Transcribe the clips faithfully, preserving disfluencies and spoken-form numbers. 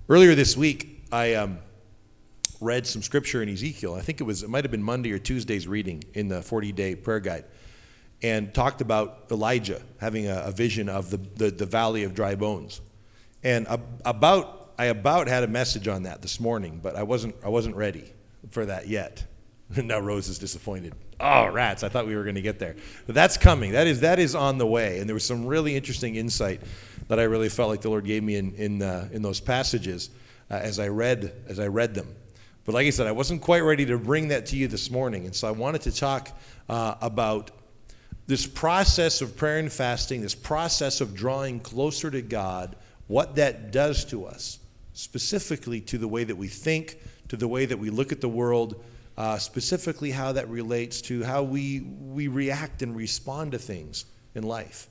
Earlier this week, I um, read some scripture in Ezekiel. I think it was, it might have been Monday or Tuesday's reading in the forty-day prayer guide, and talked about Elijah having a, a vision of the, the, the valley of dry bones. And about, I about had a message on that this morning, but I wasn't, I wasn't ready for that yet. Now Rose is disappointed. Oh, rats, I thought we were going to get there. But that's coming. That is that is on the way. And there was some really interesting insight that I really felt like the Lord gave me in in, uh, in those passages uh, as I read as I read them. But like I said, I wasn't quite ready to bring that to you this morning. And so I wanted to talk uh, about this process of prayer and fasting, this process of drawing closer to God, what that does to us, specifically to the way that we think, to the way that we look at the world, Uh, specifically how that relates to how we we react and respond to things in life.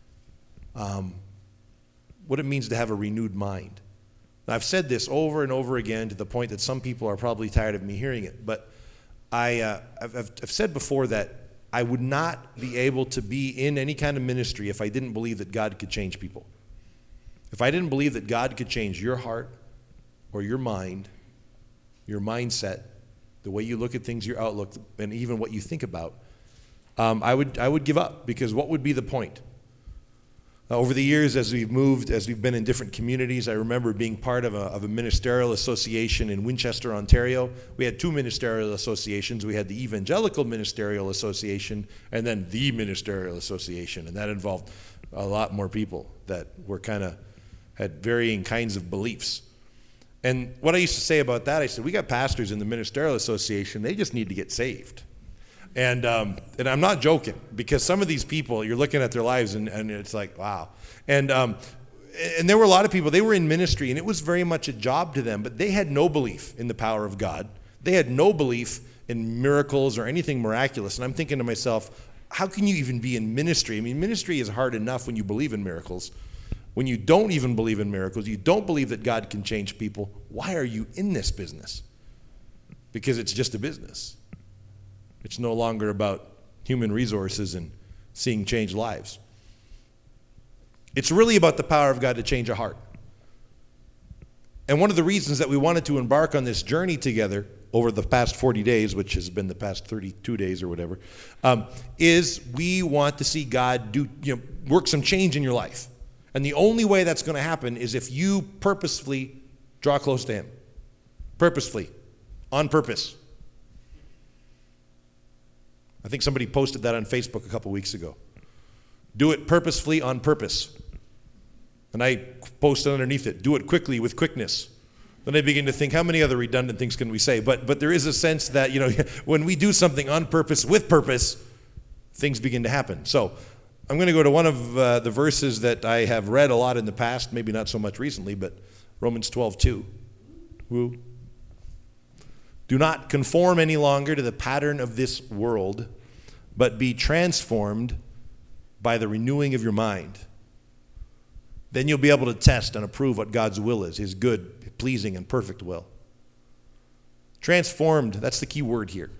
Um, what it means to have a renewed mind. Now, I've said this over and over again to the point that some people are probably tired of me hearing it, but I, uh, I've, I've, I've said before that I would not be able to be in any kind of ministry if I didn't believe that God could change people. If I didn't believe that God could change your heart or your mind, your mindset, the way you look at things, your outlook, and even what you think about, um, I would I would give up, because what would be the point? Uh, over the years, as we've moved, as we've been in different communities, I remember being part of a, of a ministerial association in Winchester, Ontario. We had two ministerial associations. We had the Evangelical Ministerial Association and then the Ministerial Association, and that involved a lot more people that were kind of, had varying kinds of beliefs. And what I used to say about that, I said, we got pastors in the Ministerial Association, they just need to get saved. And um, and I'm not joking, because some of these people, you're looking at their lives and, and it's like, wow. And um, and there were a lot of people, they were in ministry, and it was very much a job to them, but they had no belief in the power of God. They had no belief in miracles or anything miraculous. And I'm thinking to myself, how can you even be in ministry? I mean, ministry is hard enough when you believe in miracles. When you don't even believe in miracles, you don't believe that God can change people, why are you in this business? Because it's just a business. It's no longer about human resources and seeing changed lives. It's really about the power of God to change a heart. And one of the reasons that we wanted to embark on this journey together over the past forty days, which has been the past thirty-two days or whatever, um, is we want to see God do, you know, work some change in your life. And the only way that's going to happen is if you purposefully draw close to Him. Purposefully. On purpose. I think somebody posted that on Facebook a couple weeks ago. Do it purposefully on purpose. And I posted underneath it, do it quickly with quickness. Then I begin to think, how many other redundant things can we say? But but there is a sense that, you know, when we do something on purpose with purpose, things begin to happen. So I'm going to go to one of uh, the verses that I have read a lot in the past, maybe not so much recently, but Romans twelve two. Woo. Do not conform any longer to the pattern of this world, but be transformed by the renewing of your mind. Then you'll be able to test and approve what God's will is, His good, pleasing, and perfect will. Transformed, that's the key word here.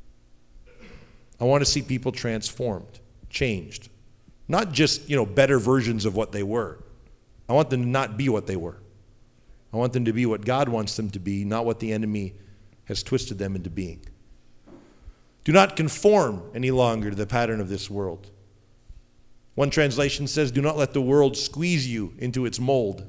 I want to see people transformed, changed. Not just, you know, better versions of what they were. I want them to not be what they were. I want them to be what God wants them to be, not what the enemy has twisted them into being. Do not conform any longer to the pattern of this world. One translation says, do not let the world squeeze you into its mold,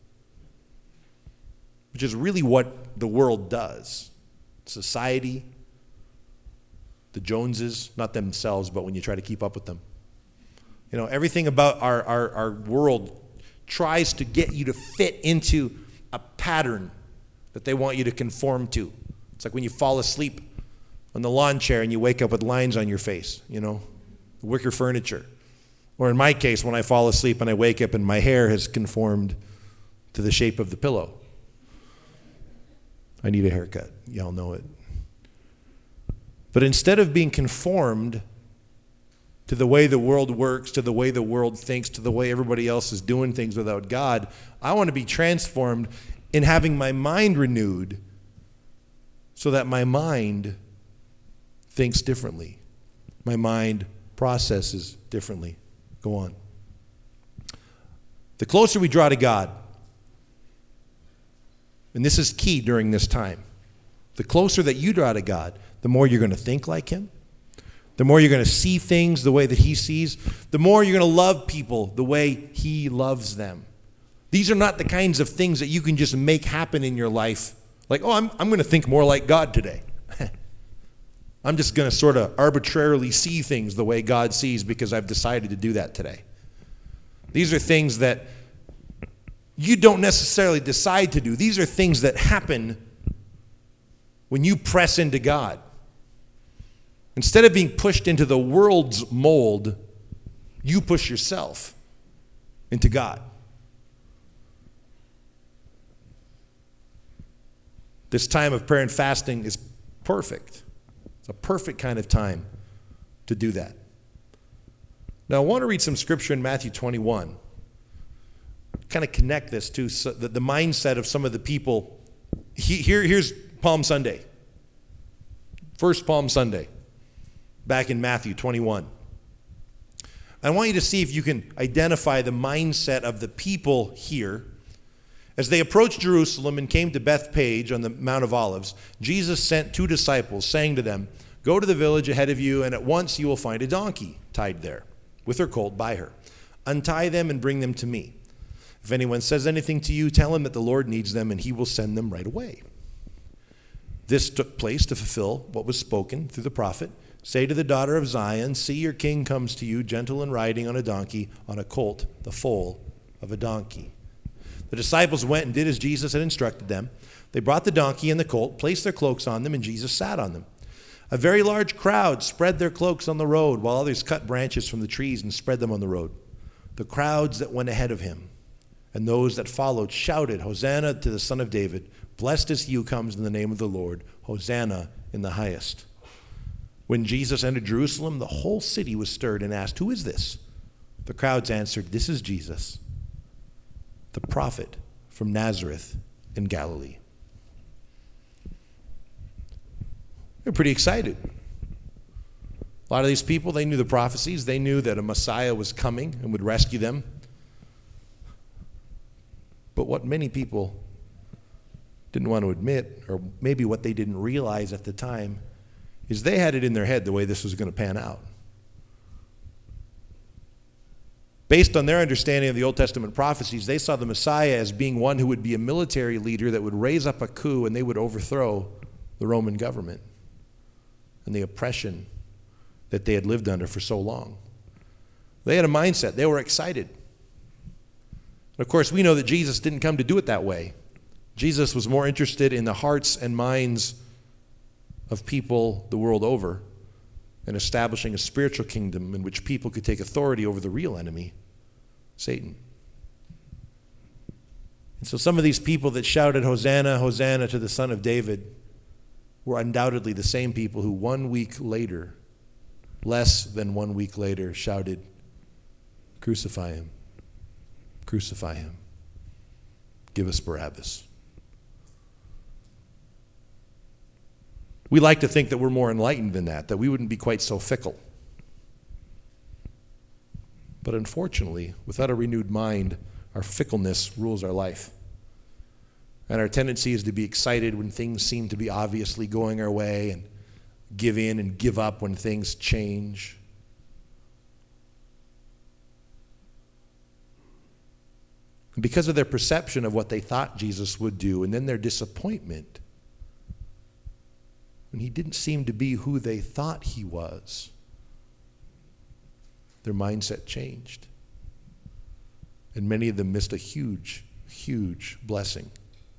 which is really what the world does. Society, the Joneses, not themselves, but when you try to keep up with them. You know, everything about our, our, our world tries to get you to fit into a pattern that they want you to conform to. It's like when you fall asleep on the lawn chair and you wake up with lines on your face, you know, wicker furniture. Or in my case, when I fall asleep and I wake up and my hair has conformed to the shape of the pillow. I need a haircut. Y'all know it. But instead of being conformed to the way the world works, to the way the world thinks, to the way everybody else is doing things without God, I want to be transformed in having my mind renewed so that my mind thinks differently. My mind processes differently. Go on. The closer we draw to God, And this is key during this time. The closer that you draw to God, the more you're going to think like him. The more you're going to see things the way that he sees. The more you're going to love people the way he loves them. These are not the kinds of things that you can just make happen in your life. Like, oh, I'm, I'm going to think more like God today. I'm just going to sort of arbitrarily see things the way God sees because I've decided to do that today. These are things that you don't necessarily decide to do. These are things that happen when you press into God. Instead of being pushed into the world's mold, you push yourself into God. This time of prayer and fasting is perfect. It's a perfect kind of time to do that. Now, I want to read some scripture in Matthew twenty-one. Kind of connect this to the, the mindset of some of the people. He, here, here's Palm Sunday. First Palm Sunday, back in Matthew twenty-one. I want you to see if you can identify the mindset of the people here. As they approached Jerusalem and came to Bethphage on the Mount of Olives, Jesus sent two disciples, saying to them, "Go to the village ahead of you, and at once you will find a donkey tied there, with her colt by her. Untie them and bring them to me. If anyone says anything to you, tell him that the Lord needs them, and he will send them right away." This took place to fulfill what was spoken through the prophet. "Say to the daughter of Zion, see, your king comes to you, gentle and riding on a donkey, on a colt, the foal of a donkey." The disciples went and did as Jesus had instructed them. They brought the donkey and the colt, placed their cloaks on them, and Jesus sat on them. A very large crowd spread their cloaks on the road, while others cut branches from the trees and spread them on the road. The crowds that went ahead of him and those that followed shouted, "Hosanna to the Son of David. Blessed is he who comes in the name of the Lord. Hosanna in the highest." When Jesus entered Jerusalem, the whole city was stirred and asked, "Who is this?" The crowds answered, "This is Jesus, the prophet from Nazareth in Galilee." They're pretty excited. A lot of these people, they knew the prophecies. They knew that a Messiah was coming and would rescue them. But what many people didn't want to admit, or maybe what they didn't realize at the time, is they had it in their head the way this was going to pan out. Based on their understanding of the Old Testament prophecies, they saw the Messiah as being one who would be a military leader that would raise up a coup and they would overthrow the Roman government and the oppression that they had lived under for so long. They had a mindset. They were excited. Of course, we know that Jesus didn't come to do it that way. Jesus was more interested in the hearts and minds of people the world over and establishing a spiritual kingdom in which people could take authority over the real enemy, Satan. And so some of these people that shouted, "Hosanna, Hosanna to the Son of David," were undoubtedly the same people who one week later, less than one week later, shouted, "Crucify him, crucify him, give us Barabbas." We like to think that we're more enlightened than that, that we wouldn't be quite so fickle. But unfortunately, without a renewed mind, our fickleness rules our life. And our tendency is to be excited when things seem to be obviously going our way and give in and give up when things change. And because of their perception of what they thought Jesus would do, and then their disappointment when he didn't seem to be who they thought he was, their mindset changed. And many of them missed a huge, huge blessing.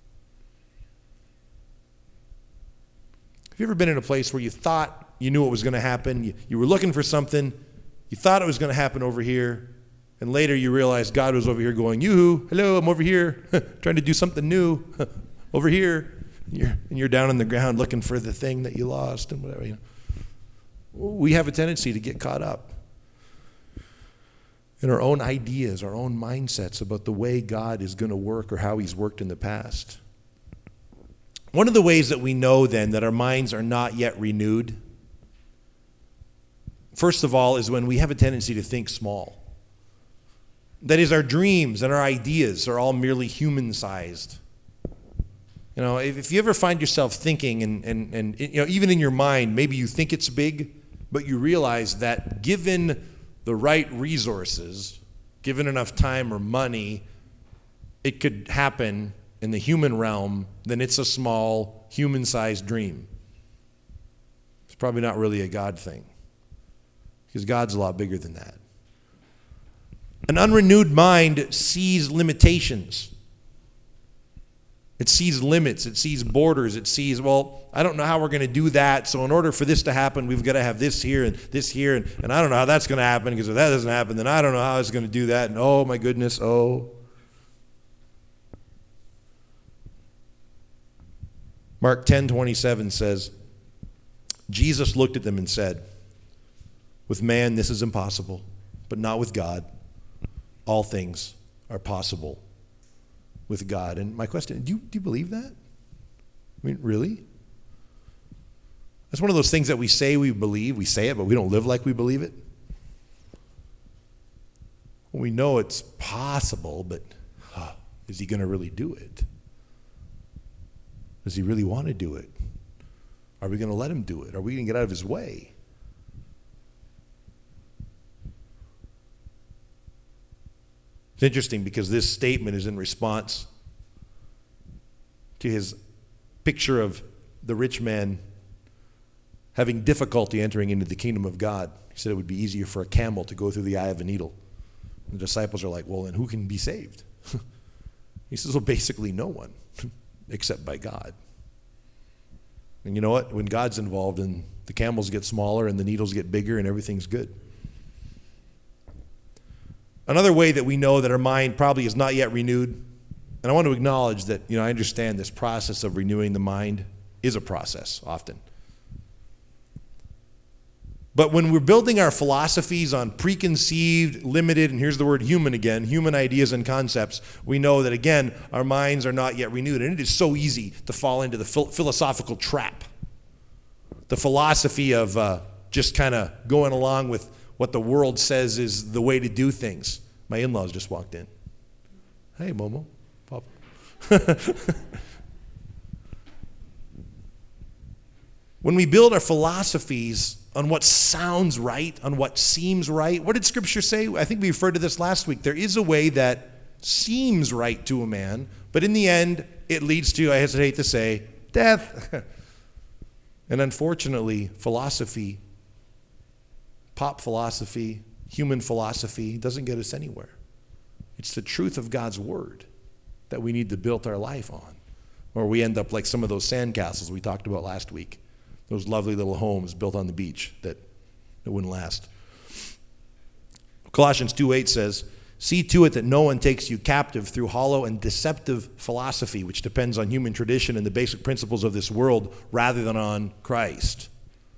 Have you ever been in a place where you thought you knew what was going to happen? You, you were looking for something. You thought it was going to happen over here. And later you realized God was over here going, "Yoo-hoo, hello, I'm over here, trying to do something new, over here." And you're, and you're down on the ground looking for the thing that you lost and whatever. You know. We have a tendency to get caught up in our own ideas, our own mindsets about the way God is going to work or how he's worked in the past. One of the ways that we know then that our minds are not yet renewed, first of all, is when we have a tendency to think small. That is, our dreams and our ideas are all merely human-sized. You know, if, if you ever find yourself thinking, and, and, and you know, even in your mind, maybe you think it's big, but you realize that given the right resources, given enough time or money, it could happen in the human realm, then it's a small, human-sized dream. It's probably not really a God thing, because God's a lot bigger than that. An unrenewed mind sees limitations. It sees limits. It sees borders. It sees, well, I don't know how we're going to do that, so in order for this to happen, we've got to have this here and this here, and, and I don't know how that's going to happen, because if that doesn't happen, then I don't know how it's going to do that, and oh, my goodness, oh. Mark ten twenty-seven says, Jesus looked at them and said, with man this is impossible, but not with God. All things are possible with God. And my question, do you, do you believe that? I mean, really? That's one of those things that we say we believe. We say it, but we don't live like we believe it. Well, we know it's possible, but huh, is he going to really do it? Does he really want to do it? Are we going to let him do it? Are we going to get out of his way? It's interesting because this statement is in response to his picture of the rich man having difficulty entering into the kingdom of God. He said it would be easier for a camel to go through the eye of a needle. And the disciples are like, well, then who can be saved? He says, well, basically no one, except by God. And you know what? When God's involved, and the camels get smaller and the needles get bigger and everything's good. Another way that we know that our mind probably is not yet renewed, and I want to acknowledge that, you know, I understand this process of renewing the mind is a process often. But when we're building our philosophies on preconceived, limited, and here's the word human again, human ideas and concepts, we know that, again, our minds are not yet renewed. And it is so easy to fall into the philosophical trap. The philosophy of uh, just kind of going along with what the world says is the way to do things. My in-laws just walked in. Hey, Momo. Papa. When we build our philosophies on what sounds right, on what seems right, what did Scripture say? I think we referred to this last week. There is a way that seems right to a man, but in the end, it leads to, I hesitate to say, death. And unfortunately, philosophy, pop philosophy, human philosophy doesn't get us anywhere. It's the truth of God's word that we need to build our life on. Or we end up like some of those sandcastles we talked about last week. Those lovely little homes built on the beach that, that wouldn't last. Colossians two eight says, see to it that no one takes you captive through hollow and deceptive philosophy, which depends on human tradition and the basic principles of this world rather than on Christ.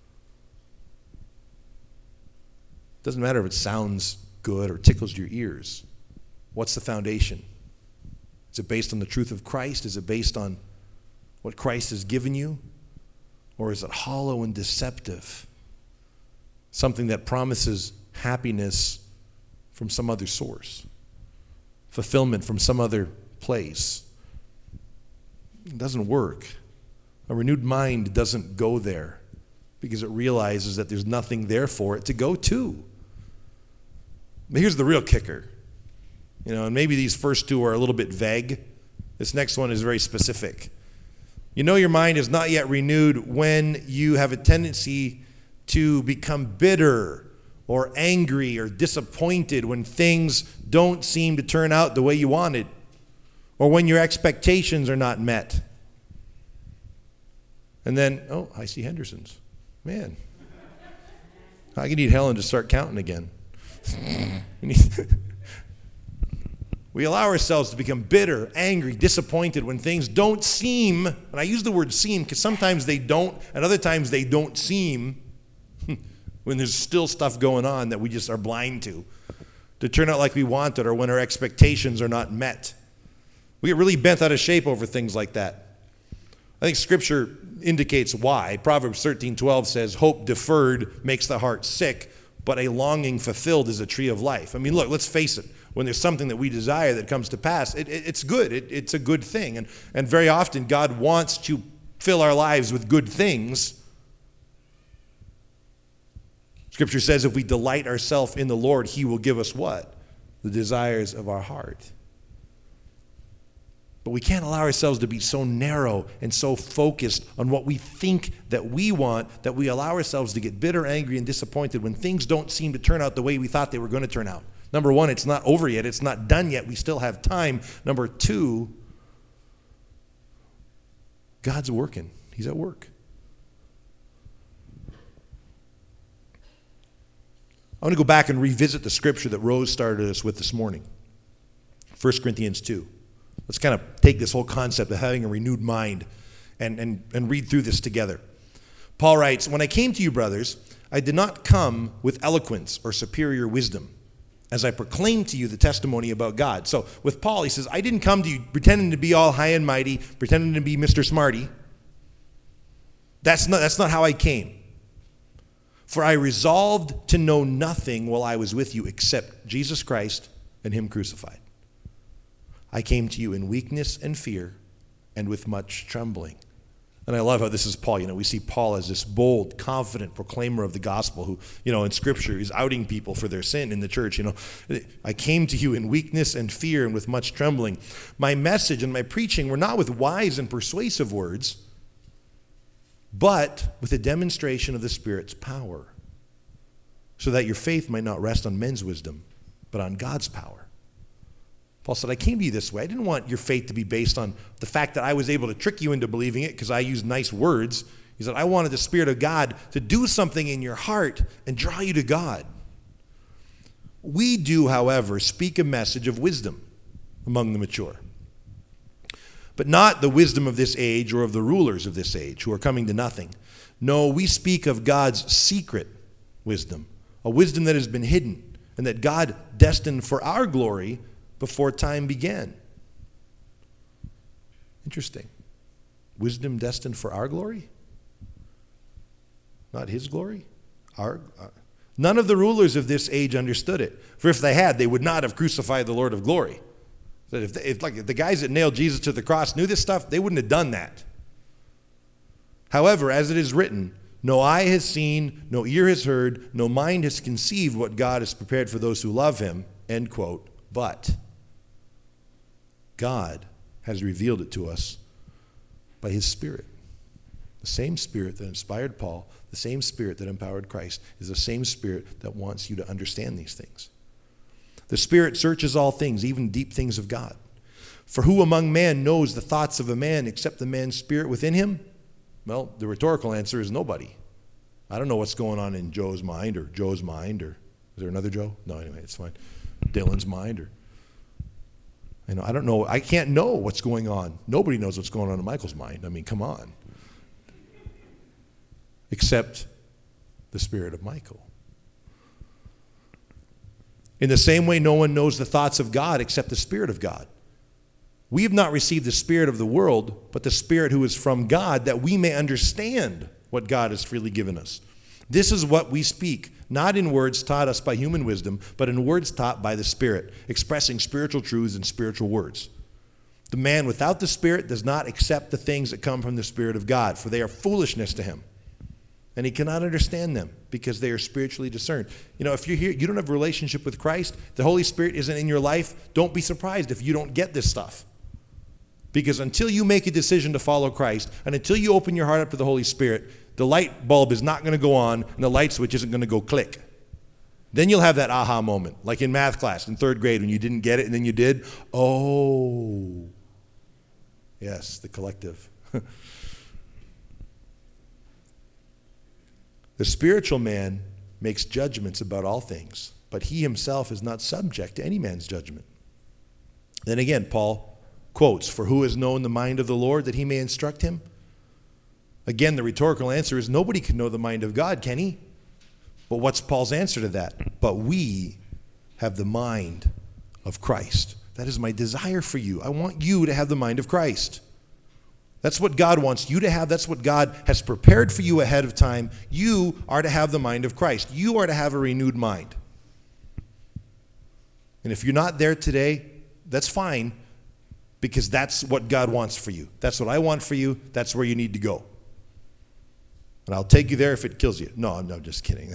Doesn't matter if it sounds good or tickles your ears. What's the foundation? Is it based on the truth of Christ? Is it based on what Christ has given you? Or is it hollow and deceptive? Something that promises happiness from some other source, fulfillment from some other place. It doesn't work. A renewed mind doesn't go there because it realizes that there's nothing there for it to go to. But here's the real kicker. You know, and maybe these first two are a little bit vague. This next one is very specific. You know your mind is not yet renewed when you have a tendency to become bitter or angry or disappointed when things don't seem to turn out the way you wanted, or when your expectations are not met. And then, oh, I see Henderson's. Man, I can need Helen to start counting again. We allow ourselves to become bitter, angry, disappointed when things don't seem, and I use the word seem because sometimes they don't, and other times they don't seem, when there's still stuff going on that we just are blind to, to turn out like we wanted, or when our expectations are not met. We get really bent out of shape over things like that. I think Scripture indicates why. Proverbs thirteen twelve says, hope deferred makes the heart sick, but a longing fulfilled is a tree of life. I mean, look, let's face it. when there's something that we desire that comes to pass, it, it, it's good. It, it's a good thing. And, and very often God wants to fill our lives with good things. Scripture says if we delight ourselves in the Lord, he will give us what? The desires of our heart. But we can't allow ourselves to be so narrow and so focused on what we think that we want that we allow ourselves to get bitter, angry, and disappointed when things don't seem to turn out the way we thought they were going to turn out. Number one, it's not over yet. It's not done yet. We still have time. Number two, God's working. He's at work. I want to go back and revisit the scripture that Rose started us with this morning. First Corinthians two. Let's kind of take this whole concept of having a renewed mind and, and, and read through this together. Paul writes, when I came to you, brothers, I did not come with eloquence or superior wisdom, as I proclaimed to you the testimony about God. So with Paul, he says, I didn't come to you pretending to be all high and mighty, pretending to be Mister Smarty. That's not, that's not how I came. For I resolved to know nothing while I was with you except Jesus Christ and him crucified. I came to you in weakness and fear and with much trembling. And I love how this is Paul. You know, we see Paul as this bold, confident proclaimer of the gospel who, you know, in Scripture, he's outing people for their sin in the church. You know, I came to you in weakness and fear and with much trembling. My message and my preaching were not with wise and persuasive words, but with a demonstration of the Spirit's power, so that your faith might not rest on men's wisdom, but on God's power. Paul said, I came to you this way. I didn't want your faith to be based on the fact that I was able to trick you into believing it because I used nice words. He said, I wanted the Spirit of God to do something in your heart and draw you to God. We do, however, speak a message of wisdom among the mature, but not the wisdom of this age or of the rulers of this age who are coming to nothing. No, we speak of God's secret wisdom, a wisdom that has been hidden and that God destined for our glory before time began. Interesting. Wisdom destined for our glory? Not his glory? Our, our. None of the rulers of this age understood it. For if they had, they would not have crucified the Lord of glory. That if, they, if, like, if the guys that nailed Jesus to the cross knew this stuff, they wouldn't have done that. However, as it is written, no eye has seen, no ear has heard, no mind has conceived what God has prepared for those who love him, end quote. But God has revealed it to us by his Spirit. The same Spirit that inspired Paul, the same Spirit that empowered Christ, is the same Spirit that wants you to understand these things. The Spirit searches all things, even deep things of God. For who among men knows the thoughts of a man except the man's spirit within him? Well, the rhetorical answer is nobody. I don't know what's going on in Joe's mind or Joe's mind, or is there another Joe? No, anyway, it's fine. Dylan's mind, or you know, I don't know. I can't know what's going on. Nobody knows what's going on in Michael's mind. I mean, come on. Except the spirit of Michael. In the same way, no one knows the thoughts of God except the Spirit of God. We have not received the spirit of the world, but the Spirit who is from God, that we may understand what God has freely given us. This is what we speak, not in words taught us by human wisdom, but in words taught by the Spirit, expressing spiritual truths in spiritual words. The man without the Spirit does not accept the things that come from the Spirit of God, for they are foolishness to him. And he cannot understand them because they are spiritually discerned. You know, if you're here, you don't have a relationship with Christ, the Holy Spirit isn't in your life, don't be surprised if you don't get this stuff. Because until you make a decision to follow Christ, and until you open your heart up to the Holy Spirit, the light bulb is not going to go on, and the light switch isn't going to go click. Then you'll have that aha moment, like in math class in third grade when you didn't get it and then you did. Oh, yes, the collective. The spiritual man makes judgments about all things, but he himself is not subject to any man's judgment. Then again, Paul quotes, for who has known the mind of the Lord that he may instruct him? Again, the rhetorical answer is nobody can know the mind of God, can he? But what's Paul's answer to that? But we have the mind of Christ. That is my desire for you. I want you to have the mind of Christ. That's what God wants you to have. That's what God has prepared for you ahead of time. You are to have the mind of Christ. You are to have a renewed mind. And if you're not there today, that's fine, because that's what God wants for you. That's what I want for you. That's where you need to go. And I'll take you there if it kills you. No, I'm no, just kidding.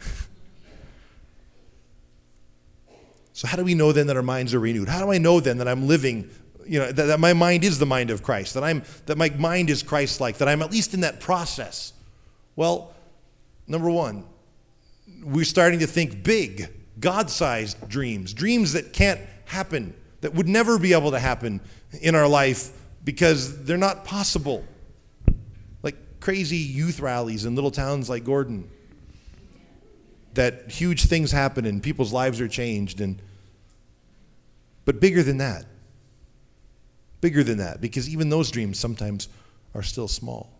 So how do we know then that our minds are renewed? How do I know then that I'm living, you know, that, that my mind is the mind of Christ, that I'm that my mind is Christ-like, that I'm at least in that process? Well, number one, we're starting to think big, God-sized dreams, dreams that can't happen, that would never be able to happen in our life because they're not possible. Like crazy youth rallies in little towns like Gordon, that huge things happen and people's lives are changed. And but bigger than that, bigger than that, because even those dreams sometimes are still small.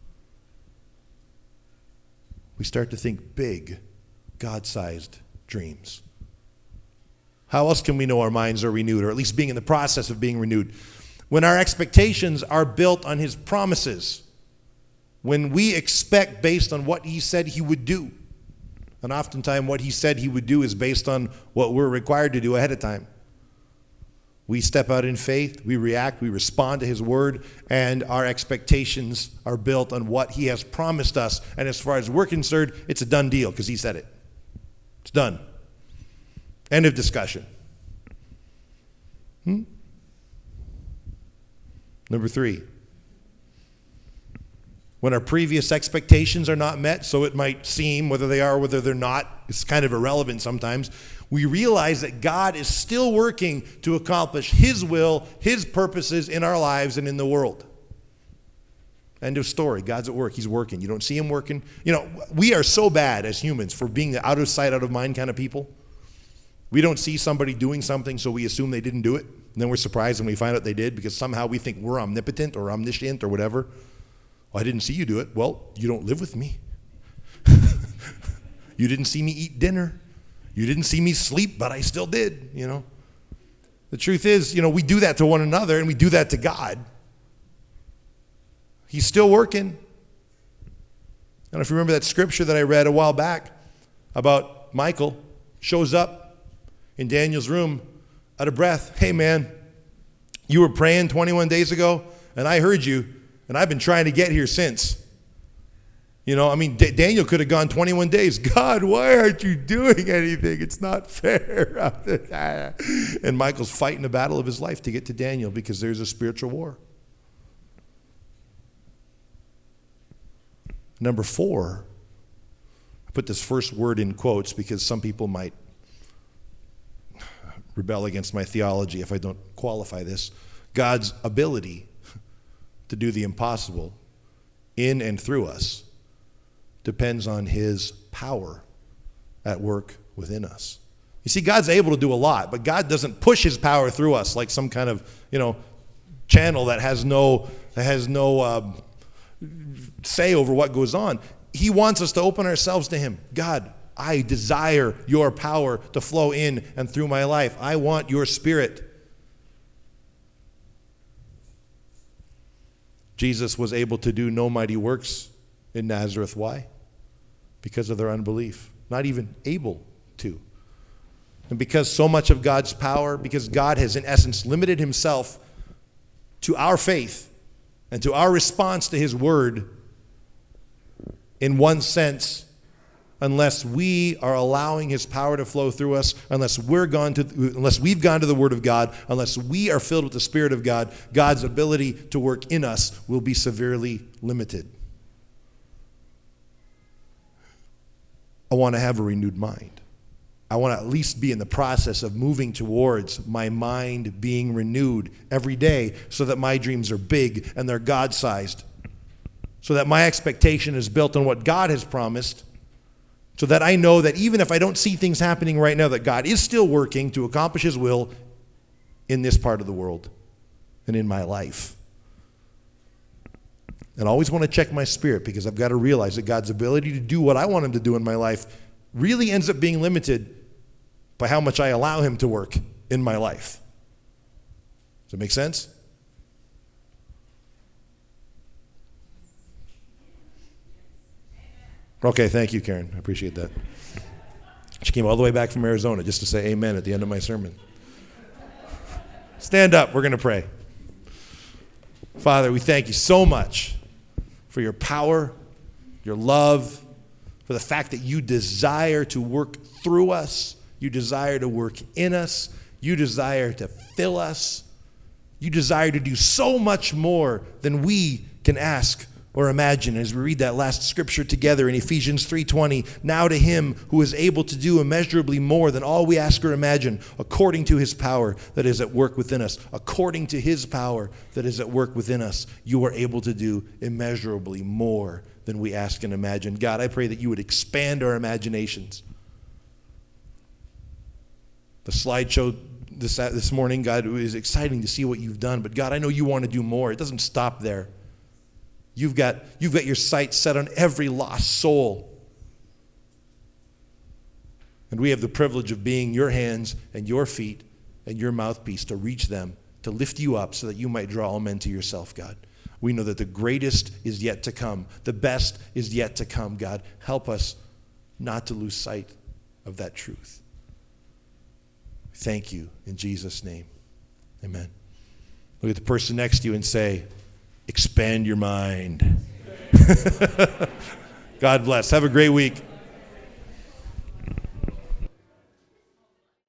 We start to think big, God-sized dreams. How else can we know our minds are renewed, or at least being in the process of being renewed? When our expectations are built on his promises. When we expect based on what he said he would do. And oftentimes what he said he would do is based on what we're required to do ahead of time. We step out in faith, we react, we respond to his word, and our expectations are built on what he has promised us. And as far as we're concerned, it's a done deal because he said it. It's done. End of discussion. Hmm? Number three. When our previous expectations are not met, so it might seem, whether they are or whether they're not, it's kind of irrelevant sometimes, we realize that God is still working to accomplish his will, his purposes in our lives and in the world. End of story. God's at work. He's working. You don't see him working. You know, we are so bad as humans for being the out of sight, out of mind kind of people. We don't see somebody doing something, so we assume they didn't do it. And then we're surprised when we find out they did, because somehow we think we're omnipotent or omniscient or whatever. Well, I didn't see you do it. Well, you don't live with me. You didn't see me eat dinner. You didn't see me sleep, but I still did, you know. The truth is, you know, we do that to one another, and we do that to God. He's still working. I don't know if you remember that scripture that I read a while back about Michael shows up in Daniel's room out of breath. Hey, man, you were praying twenty-one days ago, and I heard you, and I've been trying to get here since. You know, I mean, D- Daniel could have gone twenty-one days. God, why aren't you doing anything? It's not fair. And Michael's fighting the battle of his life to get to Daniel because there's a spiritual war. Number four, I put this first word in quotes because some people might rebel against my theology if I don't qualify this. God's ability to do the impossible in and through us depends on his power at work within us. You see, God's able to do a lot, but God doesn't push his power through us like some kind of, you know, channel that has no that has no um, say over what goes on. He wants us to open ourselves to him. God, I desire your power to flow in and through my life. I want your spirit. Jesus was able to do no mighty works in Nazareth. Why? Because of their unbelief. Not even able to. And because so much of God's power, because God has in essence limited himself to our faith and to our response to his word, in one sense, unless we are allowing his power to flow through us, unless we're gone to, unless we've gone to the word of God, unless we are filled with the Spirit of God, God's ability to work in us will be severely limited. I want to have a renewed mind. I want to at least be in the process of moving towards my mind being renewed every day so that my dreams are big and they're God-sized, so that my expectation is built on what God has promised, so that I know that even if I don't see things happening right now, that God is still working to accomplish his will in this part of the world and in my life. And I always want to check my spirit, because I've got to realize that God's ability to do what I want him to do in my life really ends up being limited by how much I allow him to work in my life. Does that make sense? Okay, thank you, Karen. I appreciate that. She came all the way back from Arizona just to say amen at the end of my sermon. Stand up. We're going to pray. Father, we thank you so much for your power, your love, for the fact that you desire to work through us. You desire to work in us. You desire to fill us. You desire to do so much more than we can ask or imagine. As we read that last scripture together in Ephesians three twenty, now to him who is able to do immeasurably more than all we ask or imagine, according to his power that is at work within us. According to his power that is at work within us, you are able to do immeasurably more than we ask and imagine. God, I pray that you would expand our imaginations. The slideshow this, this morning, God, it was exciting to see what you've done. But God, I know you want to do more. It doesn't stop there. You've got, you've got your sights set on every lost soul. And we have the privilege of being your hands and your feet and your mouthpiece to reach them, to lift you up so that you might draw all men to yourself, God. We know that the greatest is yet to come. The best is yet to come, God. Help us not to lose sight of that truth. Thank you in Jesus' name. Amen. Look at the person next to you and say, expand your mind. God bless. Have a great week.